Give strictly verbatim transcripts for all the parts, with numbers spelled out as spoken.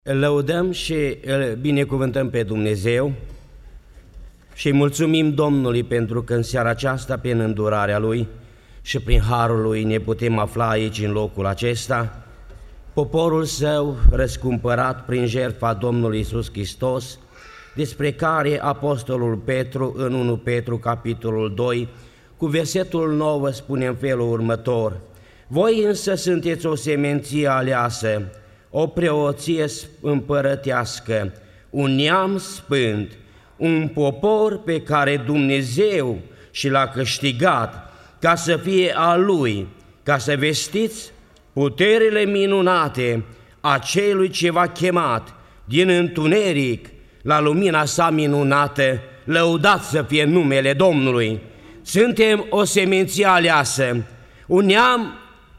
Îl lăudăm și îl binecuvântăm pe Dumnezeu și îi mulțumim Domnului pentru că în seara aceasta, prin îndurarea Lui și prin harul Lui, ne putem afla aici în locul acesta, poporul Său răscumpărat prin jertfa Domnului Iisus Hristos, despre care Apostolul Petru în unu Petru, capitolul doi, cu versetul nouă spune în felul următor: voi însă sunteți o semenție aleasă, o preoție împărătească, un neam sfânt, un popor pe care Dumnezeu și l-a câștigat ca să fie al Lui, ca să vestiți puterile minunate a Celui ce v-a chemat din întuneric la lumina sa minunată. Lăudat să fie numele Domnului! Suntem o semenție aleasă, un neam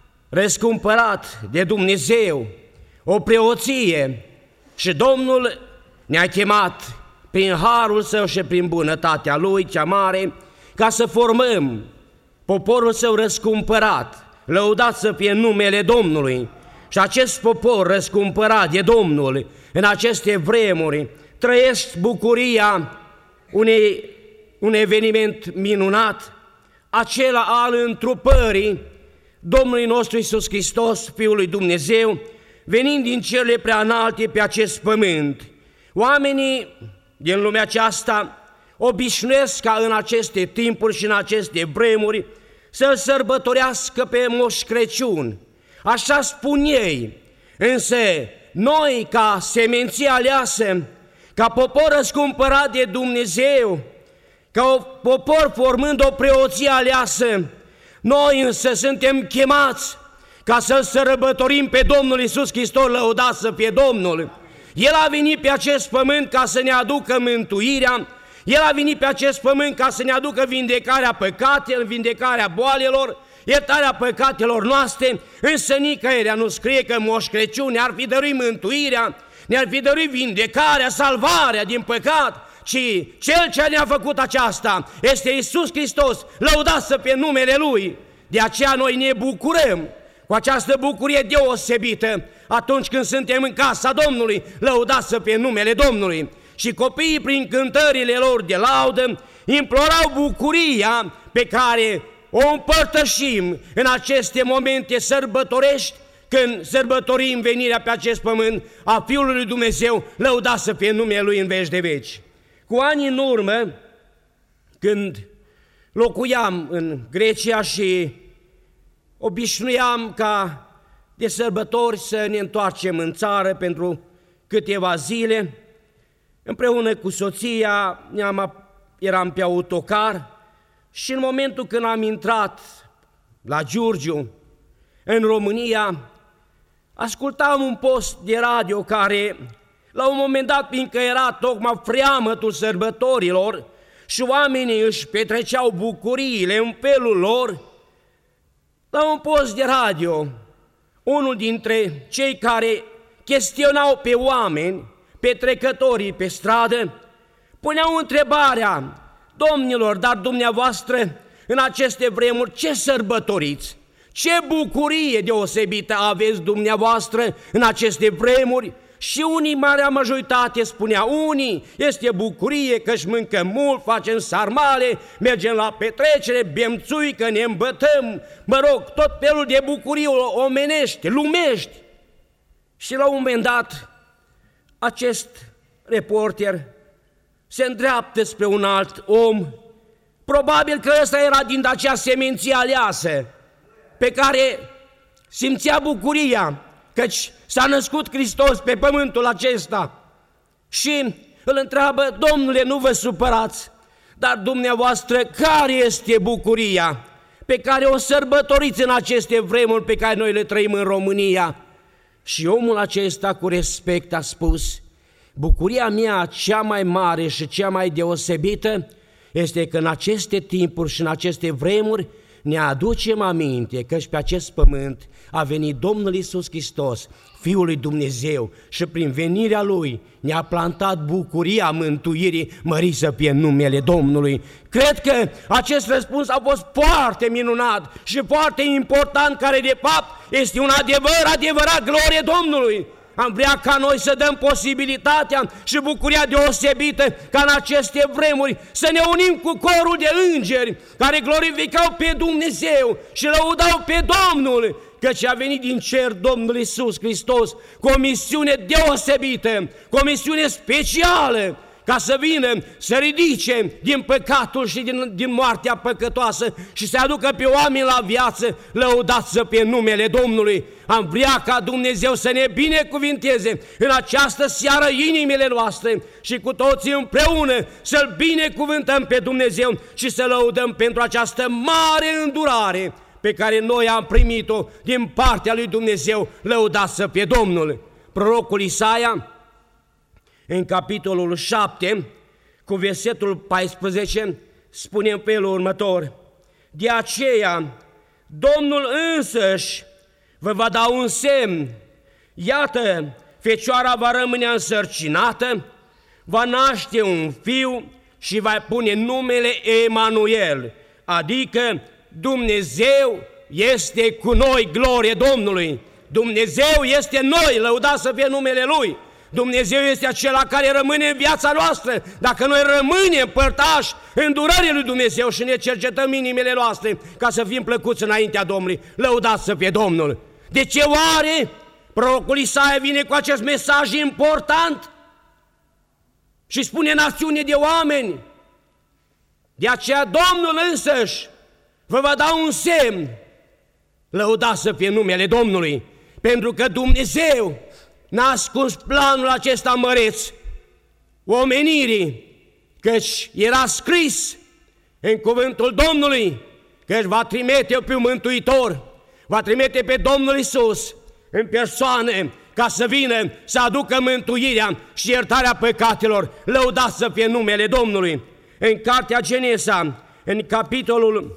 răscumpărat de Dumnezeu, o preoție, și Domnul ne-a chemat prin harul Său și prin bunătatea Lui cea mare ca să formăm poporul Său răscumpărat. Lăudat să fie numele Domnului! Și acest popor răscumpărat de Domnul în aceste vremuri trăiesc bucuria unei, un eveniment minunat, acela al întrupării Domnului nostru Iisus Hristos, Fiul lui Dumnezeu, venind din cerurile prea înalte pe acest pământ. Oamenii din lumea aceasta obișnuiesc ca în aceste timpuri și în aceste vremuri să-L sărbătorească pe Moș Crăciun. Așa spun ei, însă noi, ca semenție aleasă, ca popor răscumpărat de Dumnezeu, ca o popor formând o preoție aleasă, noi însă suntem chemați ca să-L sărbătorim pe Domnul Iisus Hristos, lăudat să fie Domnul. El a venit pe acest pământ ca să ne aducă mântuirea, El a venit pe acest pământ ca să ne aducă vindecarea păcatelor, vindecarea boalelor, iertarea păcatelor noastre, însă nicăierea nu scrie că Moș Crăciun ne-ar fi dăruit mântuirea, ne-ar fi dăruit vindecarea, salvarea din păcat, ci Cel ce ne-a făcut aceasta este Iisus Hristos, lăudat să fie numele Lui. De aceea noi ne bucurăm cu această bucurie deosebită atunci când suntem în casa Domnului, lăudat să fie numele Domnului. Și copiii, prin cântările lor de laudă, implorau bucuria pe care o împărtășim în aceste momente sărbătorești, când sărbătorim venirea pe acest pământ a Fiului lui Dumnezeu, lăudat să fie numele Lui în veci de veci. Cu ani în urmă, când locuiam în Grecia și obișnuiam ca de sărbători să ne întoarcem în țară pentru câteva zile, împreună cu soția ne-am, eram pe autocar și în momentul când am intrat la Giurgiu, în România, ascultam un post de radio care, la un moment dat, fiindcă era tocmai freamătul sărbătorilor și oamenii își petreceau bucuriile în felul lor, la un post de radio, unul dintre cei care chestionau pe oameni, pe trecătorii pe stradă, puneau întrebarea: domnilor, dar dumneavoastră în aceste vremuri ce sărbătoriți? Ce bucurie deosebită aveți dumneavoastră în aceste vremuri? Și unii, marea majoritate, spunea, unii este bucurie că își mâncăm mult, facem sarmale, mergem la petrecere, bem țuică, ne îmbătăm, mă rog, tot felul de bucurii omenești, lumești. Și la un moment dat, acest reporter se îndreaptă spre un alt om, probabil că ăsta era din acea semenție aleasă, pe care simțea bucuria, căci s-a născut Hristos pe pământul acesta, și îl întreabă: domnule, nu vă supărați, dar dumneavoastră care este bucuria pe care o sărbătoriți în aceste vremuri pe care noi le trăim în România? Și omul acesta cu respect a spus: bucuria mea cea mai mare și cea mai deosebită este că în aceste timpuri și în aceste vremuri ne aducem aminte că și pe acest pământ a venit Domnul Iisus Hristos, Fiul lui Dumnezeu, și prin venirea Lui ne-a plantat bucuria mântuirii, mărit să fie numele Domnului. Cred că acest răspuns a fost foarte minunat și foarte important, care de fapt este un adevăr, adevărat glorie Domnului. Am vrea ca noi să dăm posibilitatea și bucuria deosebită ca în aceste vremuri să ne unim cu corul de îngeri care glorificau pe Dumnezeu și lăudau pe Domnul, căci a venit din cer Domnul Iisus Hristos cu o misiune deosebită, cu o misiune specială, ca să vină, să ridice din păcatul și din, din moartea păcătoasă și să aducă pe oameni la viață, lăudați pe numele Domnului. Am vrea ca Dumnezeu să ne binecuvinteze în această seară inimile noastre și cu toții împreună să-L binecuvântăm pe Dumnezeu și să lăudăm pentru această mare îndurare pe care noi am primit-o din partea lui Dumnezeu, lăudați pe Domnul. Prorocul Isaia, în capitolul șapte, cu versetul paisprezece, spune în felul următor: de aceea, Domnul însăși vă va da un semn. Iată, fecioara va rămâne însărcinată, va naște un fiu și va pune numele Emanuel, adică Dumnezeu este cu noi, glorie Domnului! Dumnezeu este noi, lăudați să fie numele Lui! Dumnezeu este acela care rămâne în viața noastră. Dacă noi rămânem părtași îndurării lui Dumnezeu și ne cercetăm inimile noastre ca să fim plăcuți înaintea Domnului, lăudați să fie Domnul! De ce oare prorocul Isaia vine cu acest mesaj important și spune națiune de oameni? De aceea Domnul însăși vă va da un semn, lăudați să fie numele Domnului, pentru că Dumnezeu n-a ascuns planul acesta măreț omenirii, căci era scris în cuvântul Domnului că își va trimite pe un mântuitor, va trimite pe Domnul Iisus în persoane ca să vină să aducă mântuirea și iertarea păcatelor, lăudați să fie numele Domnului. În cartea Genesa, în capitolul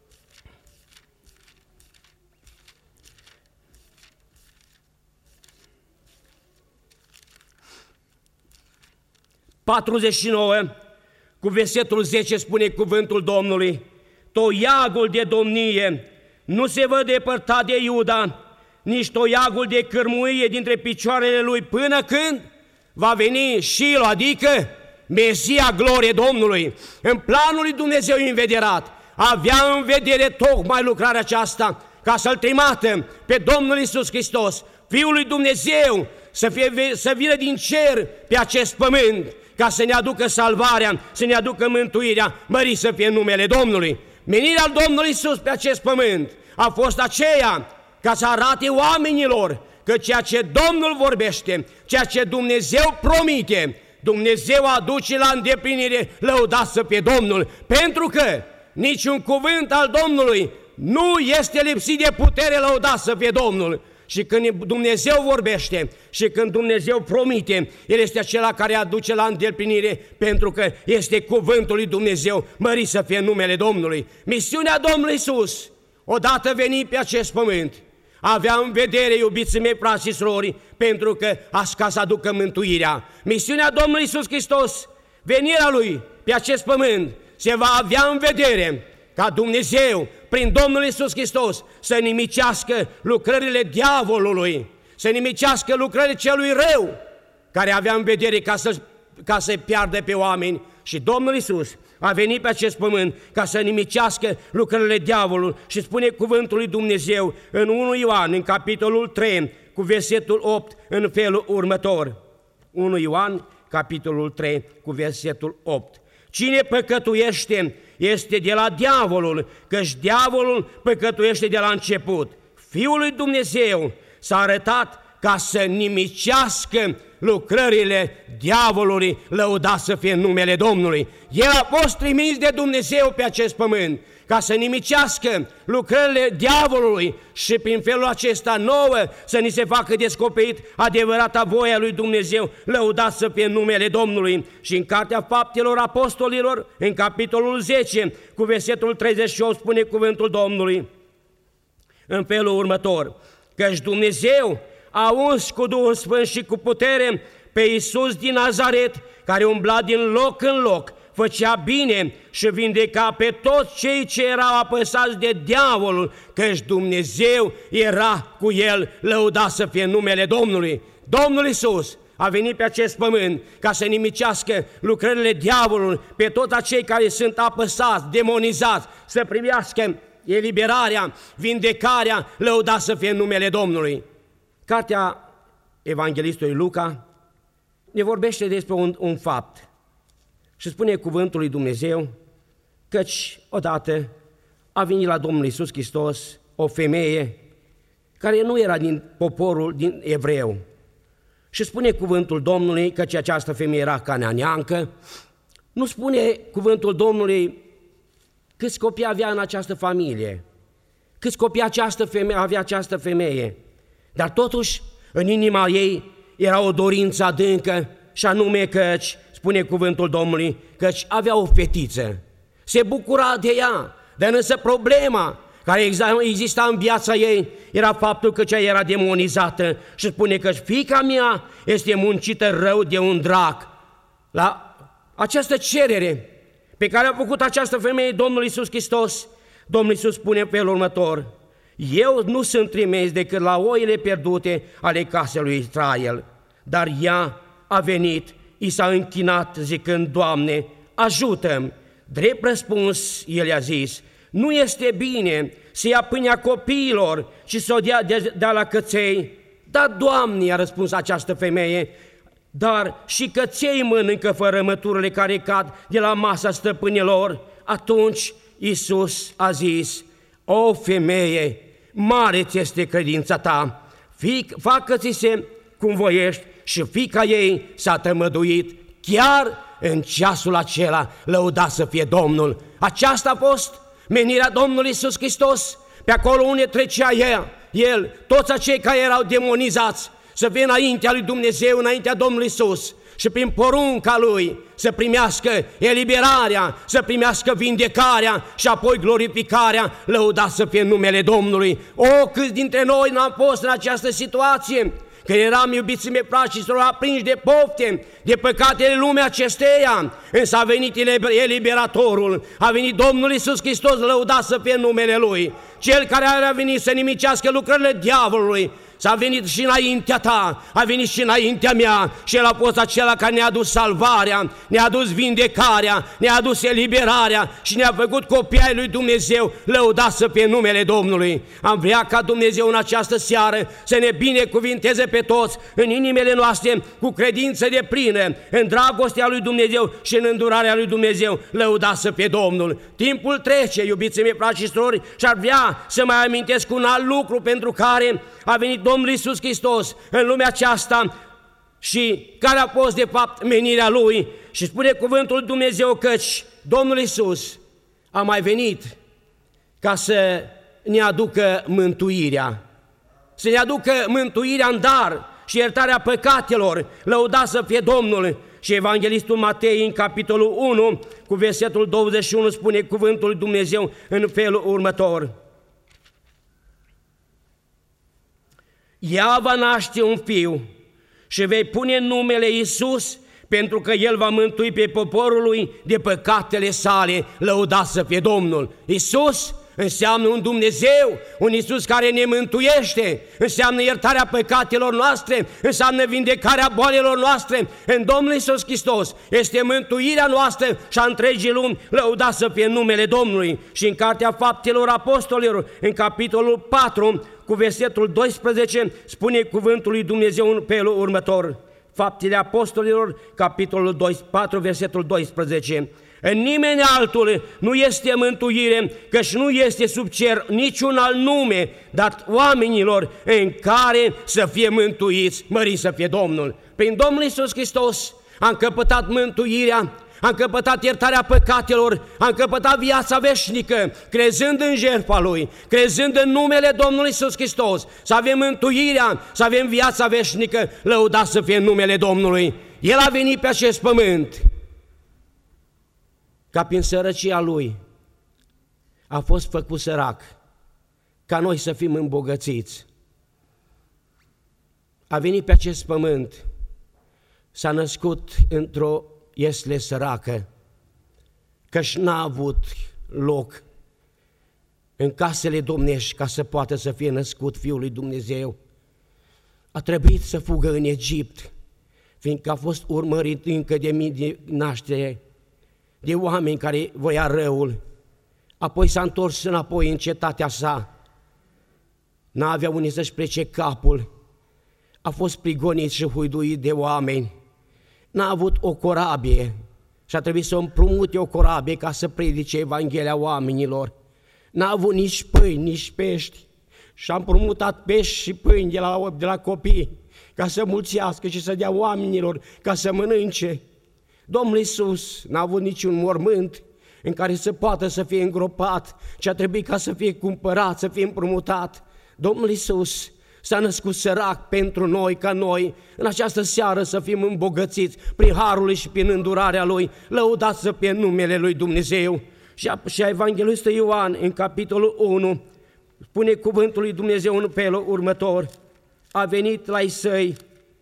patruzeci și nouă, cu versetul zece, spune cuvântul Domnului: toiagul de domnie nu se va depărta de Iuda, nici toiagul de cârmuie dintre picioarele lui, până când va veni Shilo, adică Mesia, glorie Domnului. În planul lui Dumnezeu învederat, avea în vedere tocmai lucrarea aceasta, ca să-L trimată pe Domnul Iisus Hristos, Fiul lui Dumnezeu, să, fie, să vină din cer pe acest pământ, ca să ne aducă salvarea, să ne aducă mântuirea, mărit să fie numele Domnului. Menirea Domnului Iisus pe acest pământ a fost aceea ca să arate oamenilor că ceea ce Domnul vorbește, ceea ce Dumnezeu promite, Dumnezeu aduce la îndeplinire, lăudați să fie Domnul, pentru că niciun cuvânt al Domnului nu este lipsit de putere, lăudați să fie Domnul. Și când Dumnezeu vorbește și când Dumnezeu promite, El este acela care aduce la îndeplinire, pentru că este cuvântul lui Dumnezeu, mărit să fie numele Domnului. Misiunea Domnului Iisus, odată venit pe acest pământ, avea în vedere, iubiții mei, frați și surori, pentru că ca să aducă mântuirea. Misiunea Domnului Iisus Hristos, venirea Lui pe acest pământ, se va avea în vedere ca Dumnezeu, prin Domnul Iisus Hristos, să nimicească lucrările diavolului, să nimicească lucrările celui rău, care avea în vedere ca să, ca să piardă pe oameni. Și Domnul Iisus a venit pe acest pământ ca să nimicească lucrările diavolului. Și spune cuvântul lui Dumnezeu în unu Ioan, în capitolul trei, cu versetul opt, în felul următor. unu Ioan, capitolul trei, cu versetul opt. Cine păcătuiește este de la diavolul, căci diavolul păcătuiește de la început. Fiul lui Dumnezeu s-a arătat ca să nimicească lucrările diavolului, lăudat să fie numele Domnului. El a fost trimis de Dumnezeu pe acest pământ ca să nimicească lucrările diavolului și prin felul acesta nouă să ni se facă descoperit adevărata voia lui Dumnezeu, lăudat să fie numele Domnului. Și în Cartea Faptelor Apostolilor, în capitolul zece, cu versetul treizeci și opt, spune cuvântul Domnului în felul următor: căci Dumnezeu a uns cu Duhul Sfânt și cu putere pe Iisus din Nazaret, care umbla din loc în loc, făcea bine și vindeca pe toți cei ce erau apăsați de diavolul, căci Dumnezeu era cu el, lăudat să fie numele Domnului. Domnul Iisus a venit pe acest pământ ca să nimicească lucrările diavolului pe toți acei care sunt apăsați, demonizați, să primească eliberarea, vindecarea, lăudat să fie în numele Domnului. Cartea Evanghelistului Luca ne vorbește despre un, un fapt și spune cuvântul lui Dumnezeu căci odată a venit la Domnul Iisus Hristos o femeie care nu era din poporul din evreu. Și spune cuvântul Domnului căci această femeie era cananeancă. Nu spune cuvântul Domnului câți copii avea în această familie, câți copii această femeie, avea această femeie. Dar totuși, în inima ei era o dorință adâncă și anume căci, spune cuvântul Domnului, căci avea o fetiță. Se bucura de ea, dar însă problema care exista în viața ei era faptul că cea era demonizată și spune că fiica mea este muncită rău de un drac. La această cerere pe care a făcut această femeie Domnul Iisus Hristos, Domnul Iisus spune pe felul următor: eu nu sunt trimis decât la oile pierdute ale casei lui Israel, dar ea a venit, i s-a închinat zicând: Doamne, ajută-mi! Drept răspuns, el i-a zis: nu este bine să ia pâinea copiilor și să o dea de, de la căței. Da, Doamne, i-a răspuns această femeie, dar și căței mănâncă fărămăturile care cad de la masa stăpânilor. Atunci Iisus a zis: o femeie, mare ți este credința ta, facă-ți-se cum voiești, și fiica ei s-a tămăduit chiar în ceasul acela, lăudat să fie Domnul. Aceasta a fost menirea Domnului Iisus Hristos, pe acolo unde trecea el, el, toți acei care erau demonizați, să vină înaintea lui Dumnezeu, înaintea Domnului Iisus și prin porunca Lui să primească eliberarea, să primească vindecarea și apoi glorificarea, lăudat să fie numele Domnului. O, câți dintre noi n-am fost în această situație, că eram, iubiții mei frați, aprinși de pofte, de păcatele lumii acesteia, însă a venit eliberatorul, a venit Domnul Iisus Hristos, lăudat să fie numele Lui, Cel care a venit să nimicească lucrările diavolului. S-a venit și înaintea ta, a venit și înaintea mea și El a fost acela care ne-a adus salvarea, ne-a adus vindecarea, ne-a adus eliberarea și ne-a făcut copii ai lui Dumnezeu, lăudat să fie numele Domnului. Am vrea ca Dumnezeu în această seară să ne binecuvinteze pe toți în inimile noastre cu credință deplină, în dragostea lui Dumnezeu și în îndurarea lui Dumnezeu, lăudat să fie Domnul. Timpul trece, iubiții mei frați și surori, și ar vrea să mai amintesc un alt lucru pentru care a venit Domnul Iisus Hristos în lumea aceasta și care a fost de fapt menirea Lui. Și spune cuvântul lui Dumnezeu căci Domnul Iisus a mai venit ca să ne aducă mântuirea, să ne aducă mântuirea în dar și iertarea păcatelor, lăudat să fie Domnul. Și Evanghelistul Matei în capitolul unu cu versetul douăzeci și unu spune cuvântul lui Dumnezeu în felul următor: ea va naște un fiu și vei pune numele Iisus, pentru că El va mântui pe poporul Lui de păcatele sale, lăudat să fie Domnul. Iisus înseamnă un Dumnezeu, un Iisus care ne mântuiește, înseamnă iertarea păcatelor noastre, înseamnă vindecarea boalelor noastre. În Domnul Iisus Hristos este mântuirea noastră și a întregii lumi, lăudat să fie numele Domnului. Și în Cartea Faptelor Apostolilor, în capitolul patru, cu versetul doisprezece, spune cuvântul lui Dumnezeu în felul următor. Faptele Apostolilor, capitolul patru, versetul doisprezece. În nimeni altul nu este mântuire, căci nu este sub cer niciun alt nume dat oamenilor în care să fie mântuiți, mărit să fie Domnul. Prin Domnul Iisus Hristos am căpătat mântuirea, am căpătat iertarea păcatelor, am căpătat viața veșnică, crezând în jertfa Lui, crezând în numele Domnului Iisus Hristos, să avem mântuirea, să avem viața veșnică, lăudat să fie numele Domnului. El a venit pe acest pământ ca prin sărăcia Lui a fost făcut sărac, ca noi să fim îmbogățiți. A venit pe acest pământ, s-a născut într-o iesle săracă, căci n-a avut loc în casele domnești ca să poată să fie născut Fiul lui Dumnezeu. a trebuit să fugă în Egipt, fiindcă a fost urmărit încă de mii de naștere, de oameni care voia răul. Apoi s-a întors înapoi în cetatea sa. N-avea unde să-și plece capul. A fost prigonit și huiduit de oameni. N-a avut o corabie și a trebuit să împrumute o corabie ca să predice Evanghelia oamenilor. N-a avut nici pâini, nici pești și a împrumutat pești și pâini de la, de la copii ca să mulțească și să dea oamenilor ca să mănânce. Domnul Iisus n-a avut niciun mormânt în care să poată să fie îngropat, ci a trebuit ca să fie cumpărat, să fie împrumutat. Domnul Iisus s-a născut sărac pentru noi, ca noi, în această seară să fim îmbogățiți prin harul Lui și prin îndurarea Lui, lăudați să fie numele Lui Dumnezeu. Și Evanghelistul Ioan, în capitolul unu, spune cuvântul lui Dumnezeu în felul următor: a venit la ei săi,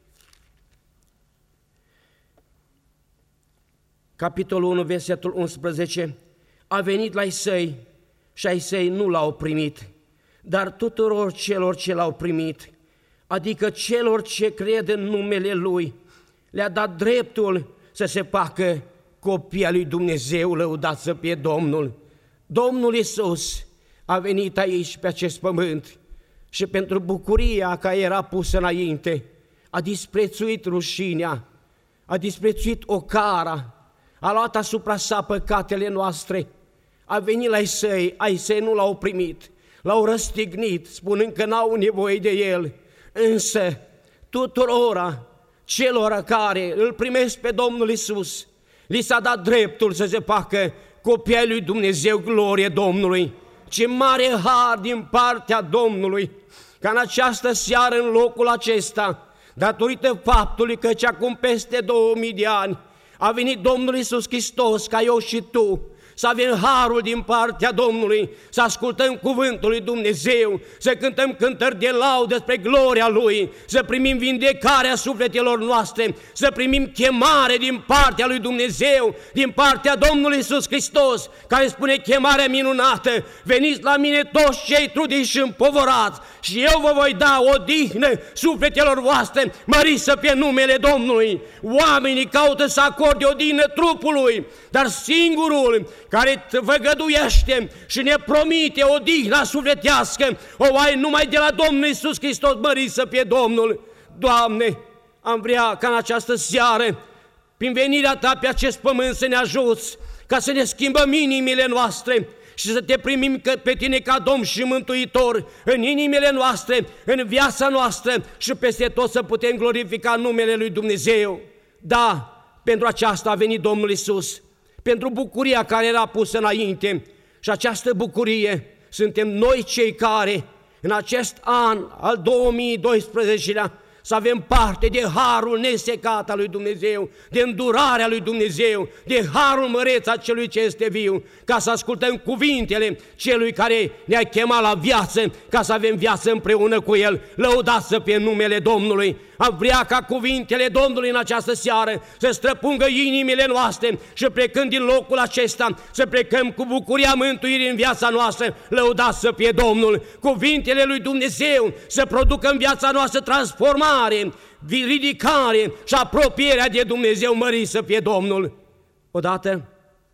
capitolul unu, versetul unsprezece, a venit la ei săi și ai săi nu l-au primit, dar tuturor celor ce l-au primit, adică celor ce cred în numele Lui, le-a dat dreptul să se facă copii al lui Dumnezeu, lăudat să fie Domnul. Domnul Iisus a venit aici pe acest pământ și pentru bucuria care era pusă înainte, a disprețuit rușinea, a disprețuit ocara, a luat asupra sa păcatele noastre, a venit la ei săi, ai săi nu l-au primit, l-au răstignit, spunând că n-au nevoie de el, însă tuturora celor care îl primesc pe Domnul Iisus, li s-a dat dreptul să se facă copii ai lui Dumnezeu, glorie Domnului. Ce mare har din partea Domnului, ca în această seară, în locul acesta, datorită faptului că acum peste două mii de ani a venit Domnul Iisus Hristos, ca eu și tu, să avem harul din partea Domnului, să ascultăm cuvântul lui Dumnezeu, să cântăm cântări de laudă spre gloria Lui, să primim vindecarea sufletelor noastre, să primim chemare din partea lui Dumnezeu, din partea Domnului Iisus Hristos, care spune chemarea minunată: veniți la mine toți cei trudiți și împovorați și eu vă voi da odihnă sufletelor voastre, măriți să fie numele Domnului. Oamenii caută să acorde odihnă trupului, dar singurul care văgăduiește și ne promite odihna sufletească o ai numai de la Domnul Iisus Hristos, mărit să fie Domnul. Doamne, am vrea ca în această seară, prin venirea Ta pe acest pământ, să ne ajuți ca să ne schimbăm inimile noastre și să Te primim pe Tine ca Domn și Mântuitor în inimile noastre, în viața noastră și peste tot să putem glorifica numele Lui Dumnezeu. Da, pentru aceasta a venit Domnul Iisus, pentru bucuria care era pusă înainte, și această bucurie suntem noi cei care în acest an al două mii doisprezecelea să avem parte de harul nesecat al lui Dumnezeu, de îndurarea lui Dumnezeu, de harul măreț a celui ce este viu, ca să ascultăm cuvintele celui care ne-a chemat la viață, ca să avem viață împreună cu El. Lăudat să fie numele Domnului. Am vrea ca cuvintele Domnului în această seară să străpungă inimile noastre și plecând din locul acesta, să plecăm cu bucuria mântuirii în viața noastră. Lăudat să fie Domnul. Cuvintele lui Dumnezeu să producă în viața noastră transformare, ridicare și apropierea de Dumnezeu, mărit să fie Domnul. Odată,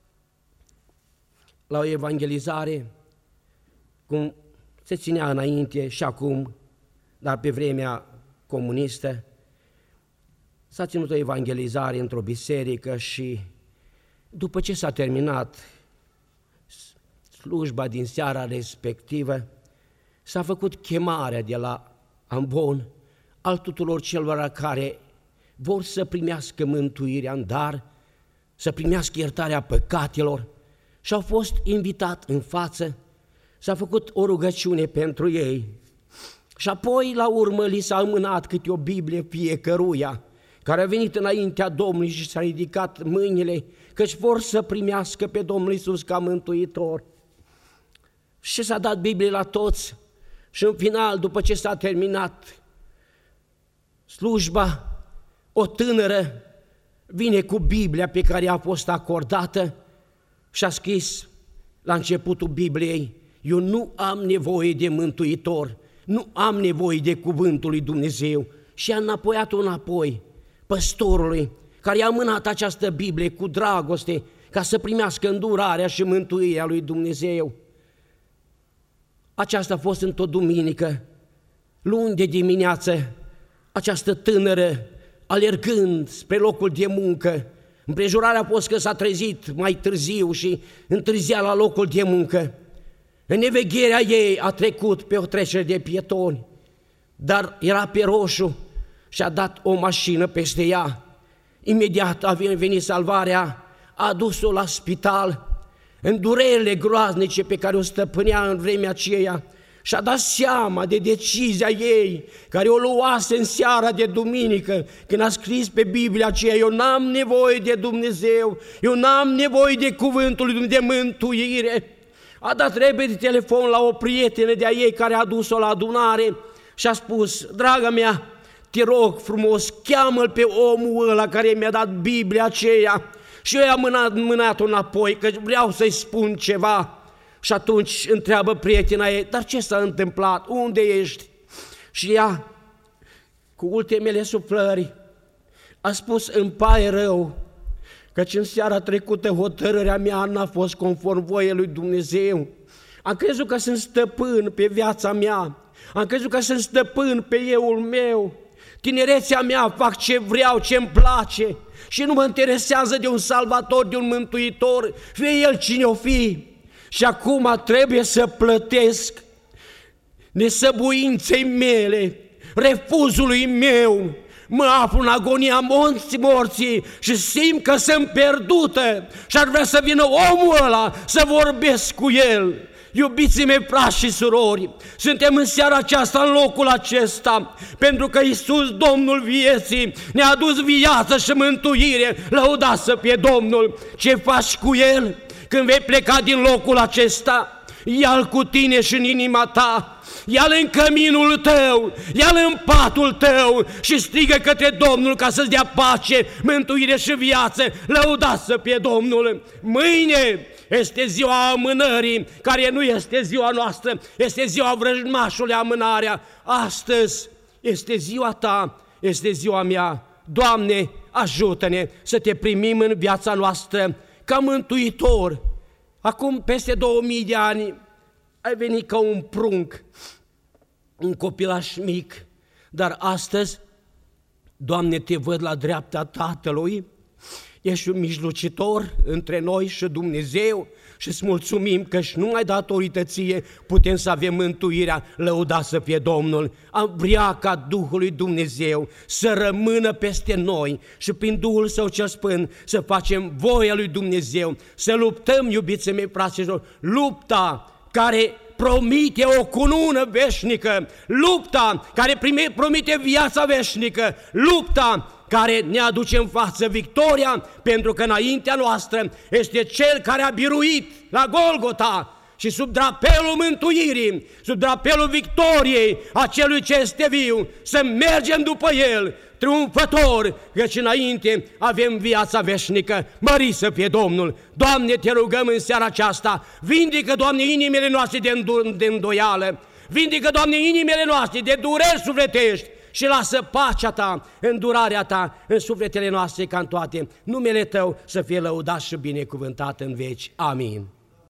la o evangelizare, cum se ținea înainte și acum, dar pe vremea comunistă, s-a ținut o evangelizare într-o biserică și după ce s-a terminat slujba din seara respectivă, s-a făcut chemarea de la ambon al tuturor celor care vor să primească mântuirea în dar, să primească iertarea păcatelor, și au fost invitat în față, s-a făcut o rugăciune pentru ei. Și apoi, la urmă, li s-a înmânat câte o Biblie fiecăruia care a venit înaintea Domnului și s-a ridicat mâinile, căci vor să primească pe Domnul Iisus ca mântuitor. Și s-a dat Biblie la toți și în final, după ce s-a terminat slujba, o tânără vine cu Biblia pe care a fost acordată și a scris la începutul Bibliei: eu nu am nevoie de mântuitor, nu am nevoie de cuvântul lui Dumnezeu, și a înapoiat-o înapoi păstorului care i-a mânat această Biblie cu dragoste ca să primească îndurarea și mântuirea lui Dumnezeu. Aceasta a fost într-o duminică, luni de dimineață, această tânără, alergând spre locul de muncă, împrejurarea a fost că s-a trezit mai târziu și întârzia la locul de muncă. În nevegherea ei a trecut pe o trecere de pietoni, dar era pe roșu și a dat o mașină peste ea. Imediat a venit salvarea, a adus-o la spital, în durerile groaznice pe care o stăpânea în vremea aceea, și-a dat seama de decizia ei, care o luase în seara de duminică, când a scris pe Biblia aceea: eu n-am nevoie de Dumnezeu, eu n-am nevoie de cuvântul lui Dumnezeu de mântuire. A dat repede telefon la o prietenă de-a ei care a adus-o la adunare și a spus: draga mea, te rog frumos, cheamă-l pe omul ăla care mi-a dat Biblia aceea. Și eu i-am mânat, mânat-o înapoi, că vreau să-i spun ceva. Și atunci întreabă prietena ei: dar ce s-a întâmplat? Unde ești? Și ea, cu ultimele suflări, a spus: îmi pare rău, căci în seara trecută hotărârea mea n-a fost conform voiei lui Dumnezeu. Am crezut că sunt stăpân pe viața mea, am crezut că sunt stăpân pe euul meu. Tinerețea mea fac ce vreau, ce-mi place și nu mă interesează de un salvator, de un mântuitor, fie el cine o fi. Și acum trebuie să plătesc nesăbuinței mele, refuzului meu. Mă aflu în agonia morții, morții și simt că sunt pierdută și ar vrea să vină omul ăla să vorbesc cu el. Iubiții mei, frați și surori, suntem în seara aceasta în locul acesta pentru că Iisus, Domnul vieții, ne-a adus viață și mântuire. Lăudați să fie Domnul! Ce faci cu El când vei pleca din locul acesta? Ia-l cu tine și în inima ta, ia-l în căminul tău, ia-l în patul tău și strigă către Domnul ca să-ți dea pace, mântuire și viață. Lăudați să fie Domnul! Mâine este ziua amânării, care nu este ziua noastră, este ziua vrăjmașului, amânarea. Astăzi este ziua ta, este ziua mea. Doamne, ajută-ne să te primim în viața noastră ca mântuitor. Acum, peste două mii de ani, ai venit ca un prunc, un copilaș mic, dar astăzi, Doamne, te văd la dreapta Tatălui, ești un mijlocitor între noi și Dumnezeu și îți mulțumim că și numai datorită ție putem să avem mântuirea. Lăudați să fie Domnul! Am vrea ca Duhul lui Dumnezeu să rămână peste noi și prin Duhul Său cel Sfânt să facem voia lui Dumnezeu, să luptăm, iubiții mei, fraților, lupta care promite o cunună veșnică, lupta care prime, promite viața veșnică, lupta care ne aduce în față victoria, pentru că înaintea noastră este Cel care a biruit la Golgota și sub drapelul mântuirii, sub drapelul victoriei a Celui ce este viu, să mergem după El, triumfător, căci înainte avem viața veșnică. Mărit să fie Domnul! Doamne, te rugăm în seara aceasta, vindecă, Doamne, inimile noastre de, îndu- de îndoială, vindecă, Doamne, inimile noastre de dureri sufletești și lasă pacea Ta, îndurarea Ta în sufletele noastre ca în toate. Numele Tău să fie lăudat și binecuvântat în veci. Amin.